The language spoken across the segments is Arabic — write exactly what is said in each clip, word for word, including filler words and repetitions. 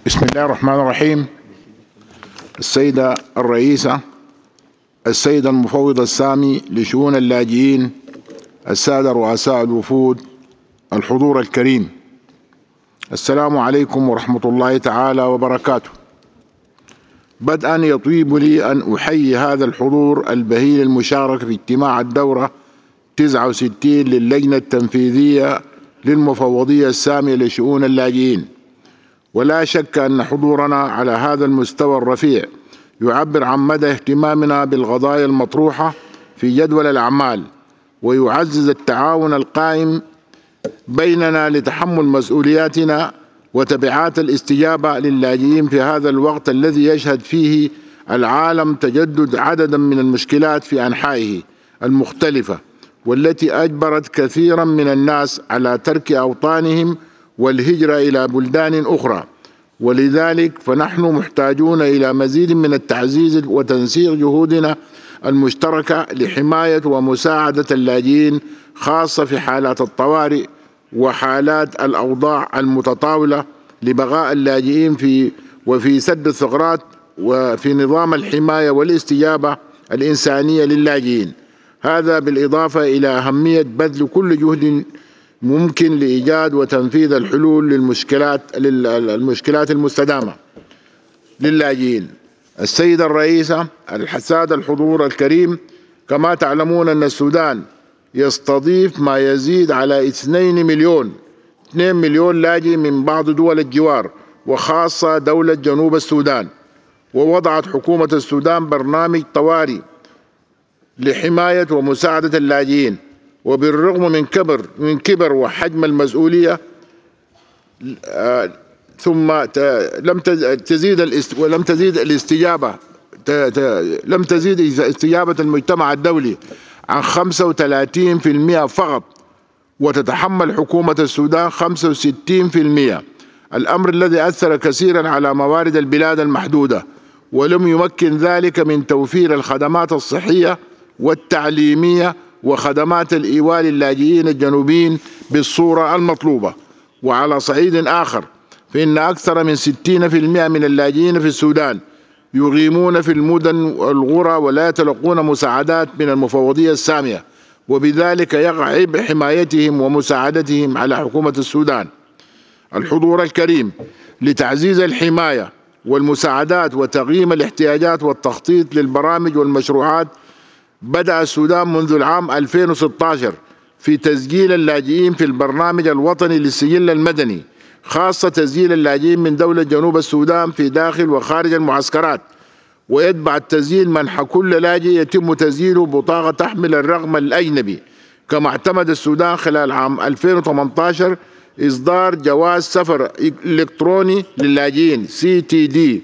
بسم الله الرحمن الرحيم. السيدة الرئيسة، السيد المفوض السامي لشؤون اللاجئين، السادة رؤساء الوفود، الحضور الكريم، السلام عليكم ورحمة الله تعالى وبركاته. بدءا يطيب لي أن أحيي هذا الحضور البهيل المشارك في اجتماع الدورة تسعة وستين للجنة التنفيذية للمفوضية السامية لشؤون اللاجئين. ولا شك أن حضورنا على هذا المستوى الرفيع يعبر عن مدى اهتمامنا بالقضايا المطروحة في جدول الأعمال، ويعزز التعاون القائم بيننا لتحمل مسؤولياتنا وتبعات الاستجابة للاجئين في هذا الوقت الذي يشهد فيه العالم تجدد عدد من المشكلات في أنحائه المختلفة، والتي أجبرت كثيرا من الناس على ترك أوطانهم والهجرة إلى بلدان أخرى. ولذلك فنحن محتاجون إلى مزيد من التعزيز وتنسيق جهودنا المشتركة لحماية ومساعدة اللاجئين، خاصة في حالات الطوارئ وحالات الأوضاع المتطاولة، لبقاء اللاجئين في وفي سد الثغرات وفي نظام الحماية والاستجابة الإنسانية للاجئين. هذا بالإضافة إلى أهمية بذل كل جهد ممكن لإيجاد وتنفيذ الحلول للمشكلات للمشكلات المستدامة للاجئين. السيدة الرئيسة، السادة الحضور الكريم، كما تعلمون أن السودان يستضيف ما يزيد على اثنين مليون اثنين مليون لاجئ من بعض دول الجوار، وخاصة دولة جنوب السودان. ووضعت حكومة السودان برنامج طوارئ لحماية ومساعدة اللاجئين. وبالرغم من كبر من كبر وحجم المسؤولية، ثم لم تزيد ولم تزيد الاستجابة لم تزيد استجابة المجتمع الدولي عن خمسة وثلاثين بالمئة فقط، وتتحمل حكومة السودان خمسة وستين بالمئة، الأمر الذي أثر كثيرا على موارد البلاد المحدودة، ولم يمكن ذلك من توفير الخدمات الصحية والتعليمية وخدمات الإيواء للاجئين الجنوبيين بالصورة المطلوبة. وعلى صعيد آخر، فإن أكثر من ستين بالمئة من اللاجئين في السودان يقيمون في المدن والقرى ولا يتلقون مساعدات من المفوضية السامية، وبذلك يقع عبء حمايتهم ومساعدتهم على حكومة السودان. الحضور الكريم، لتعزيز الحماية والمساعدات وتقييم الاحتياجات والتخطيط للبرامج والمشروعات، بدأ السودان منذ العام ألفين وستة عشر في تسجيل اللاجئين في البرنامج الوطني للسجل المدني، خاصة تسجيل اللاجئين من دولة جنوب السودان في داخل وخارج المعسكرات. ويتبع التسجيل منح كل لاجئ يتم تسجيله بطاقة تحمل الرقم الأجنبي. كما اعتمد السودان خلال عام ألفين وثمانية عشر إصدار جواز سفر إلكتروني للاجئين سي تي دي،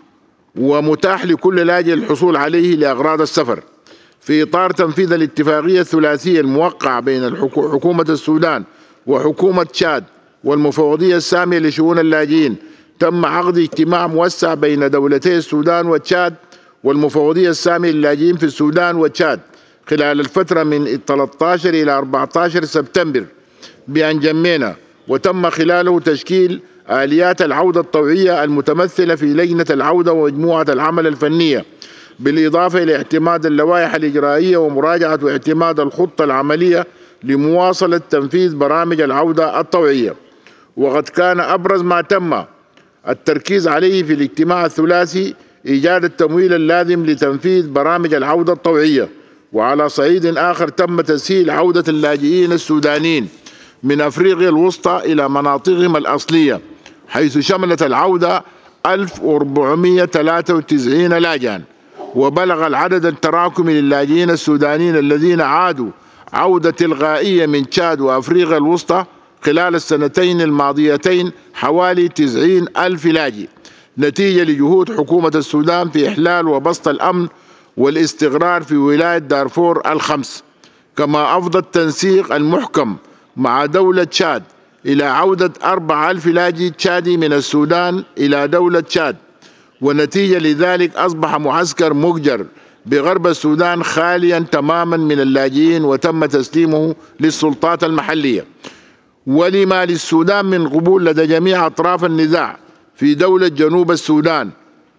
ومتاح لكل لاجئ الحصول عليه لأغراض السفر. في إطار تنفيذ الاتفاقية الثلاثية الموقعة بين حكومة السودان وحكومة تشاد والمفوضية السامية لشؤون اللاجئين، تم عقد اجتماع موسع بين دولتي السودان وتشاد والمفوضية السامية للاجئين في السودان وتشاد خلال الفترة من ثلاثة عشر إلى أربعة عشر سبتمبر بأنجمينا، وتم خلاله تشكيل آليات العودة الطوعية المتمثلة في لجنة العودة ومجموعة العمل الفنية، بالإضافة إلى اعتماد اللوائح الإجرائية ومراجعة واعتماد الخطة العملية لمواصلة تنفيذ برامج العودة الطوعية. وقد كان أبرز ما تم التركيز عليه في الاجتماع الثلاثي إيجاد التمويل اللازم لتنفيذ برامج العودة الطوعية. وعلى صعيد آخر، تم تسهيل عودة اللاجئين السودانيين من أفريقيا الوسطى إلى مناطقهم الأصلية، حيث شملت العودة ألف وأربعمئة وثلاثة وتسعين لاجئا. وبلغ العدد التراكمي للاجئين السودانيين الذين عادوا عودة تلقائية من تشاد وأفريقيا الوسطى خلال السنتين الماضيتين حوالي تسعين ألف لاجئ، نتيجة لجهود حكومة السودان في إحلال وبسط الأمن والاستقرار في ولاية دارفور الخمس. كما أفضى التنسيق المحكم مع دولة تشاد إلى عودة أربعة آلاف لاجئ تشادي من السودان إلى دولة تشاد، ونتيجة لذلك أصبح معسكر مجر بغرب السودان خاليا تماما من اللاجئين، وتم تسليمه للسلطات المحلية. ولما للسودان من قبول لدى جميع أطراف النزاع في دولة جنوب السودان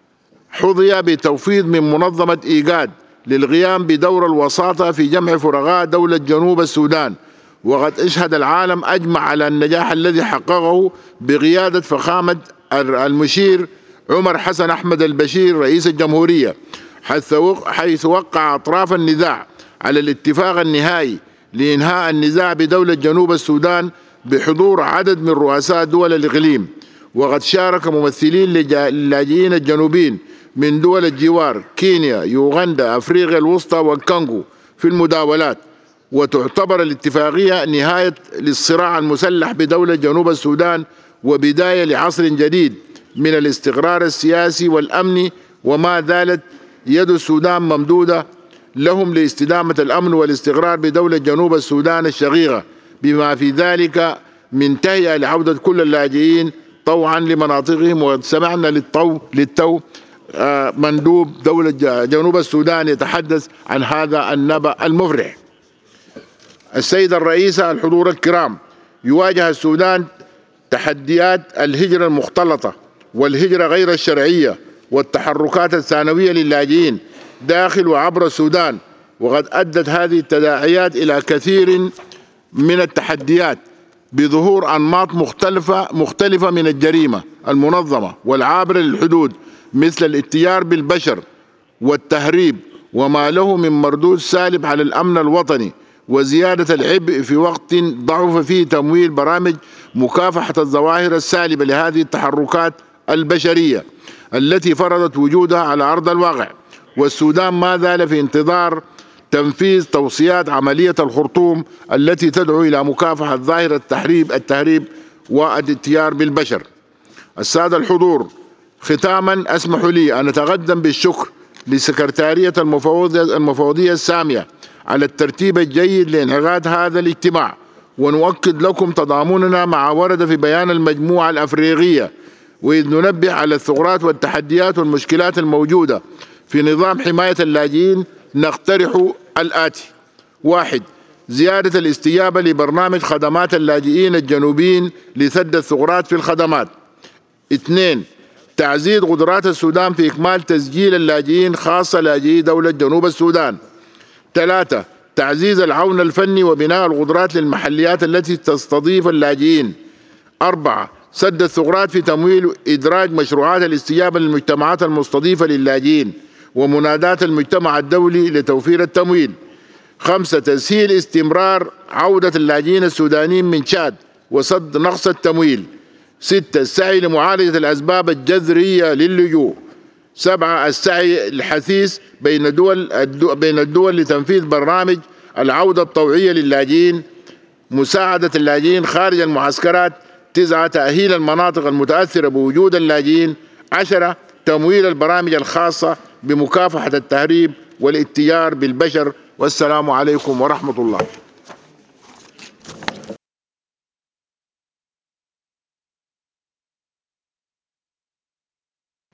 حظي بتوفيض من منظمة إيجاد للقيام بدور الوساطة في جمع فراغات دولة جنوب السودان. وقد اشهد العالم أجمع على النجاح الذي حققه بقيادة فخامة المشير عمر حسن أحمد البشير رئيس الجمهورية، حيث وقع أطراف النزاع على الاتفاق النهائي لإنهاء النزاع بدولة جنوب السودان بحضور عدد من رؤساء دول الإقليم. وقد شارك ممثلين للاجئين الجنوبيين من دول الجوار كينيا، يوغندا، أفريقيا الوسطى والكونغو في المداولات. وتعتبر الاتفاقية نهاية للصراع المسلح بدولة جنوب السودان وبداية لعصر جديد من الاستقرار السياسي والأمني، وما زالت يد السودان ممدودة لهم لاستدامة الأمن والاستقرار بدولة جنوب السودان الشقيقة، بما في ذلك من تهيئة لعودة كل اللاجئين طوعا لمناطقهم. وسمعنا للطو للتو مندوب دولة جنوب السودان يتحدث عن هذا النبأ المفرح. السيد الرئيس، الحضور الكرام، يواجه السودان تحديات الهجرة المختلطة والهجرة غير الشرعية والتحركات الثانوية للاجئين داخل وعبر السودان. وقد أدت هذه التداعيات إلى كثير من التحديات بظهور أنماط مختلفة مختلفة من الجريمة المنظمة والعابرة للحدود، مثل الاتجار بالبشر والتهريب، وما له من مردود سالب على الأمن الوطني وزيادة العبء في وقت ضعف فيه تمويل برامج مكافحة الظواهر السالبة لهذه التحركات البشرية التي فرضت وجودها على أرض الواقع. والسودان ما زال في انتظار تنفيذ توصيات عملية الخرطوم التي تدعو إلى مكافحة ظاهرة التحريب التهريب والاتجار بالبشر. السادة الحضور، ختاما اسمحوا لي أن أتقدم بالشكر لسكرتارية المفوضية السامية على الترتيب الجيد لانعقاد هذا الاجتماع، ونؤكد لكم تضامننا مع ورد في بيان المجموعة الأفريقية، وإذ ننبه على الثغرات والتحديات والمشكلات الموجودة في نظام حماية اللاجئين. نقترح الآتي: واحد، زيادة الاستجابة لبرنامج خدمات اللاجئين الجنوبيين لسد الثغرات في الخدمات. اثنين، تعزيز قدرات السودان في إكمال تسجيل اللاجئين خاصة لاجئي دولة جنوب السودان. ثلاثة، تعزيز العون الفني وبناء القدرات للمحليات التي تستضيف اللاجئين. أربعة، سد الثغرات في تمويل إدراج مشروعات الاستجابة للمجتمعات المستضيفة للاجئين ومنادات المجتمع الدولي لتوفير التمويل. خمسة، تسهيل استمرار عودة اللاجئين السودانيين من تشاد وسد نقص التمويل. ستة، السعي لمعالجة الأسباب الجذرية للجوء. سبعة، السعي الحثيث بين الدول بين الدول لتنفيذ برنامج العودة الطوعية للاجئين، مساعدة اللاجئين خارج المعسكرات. تسعة، تأهيل المناطق المتأثرة بوجود اللاجئين. عشرة، تمويل البرامج الخاصة بمكافحة التهريب والاتجار بالبشر. والسلام عليكم ورحمة الله.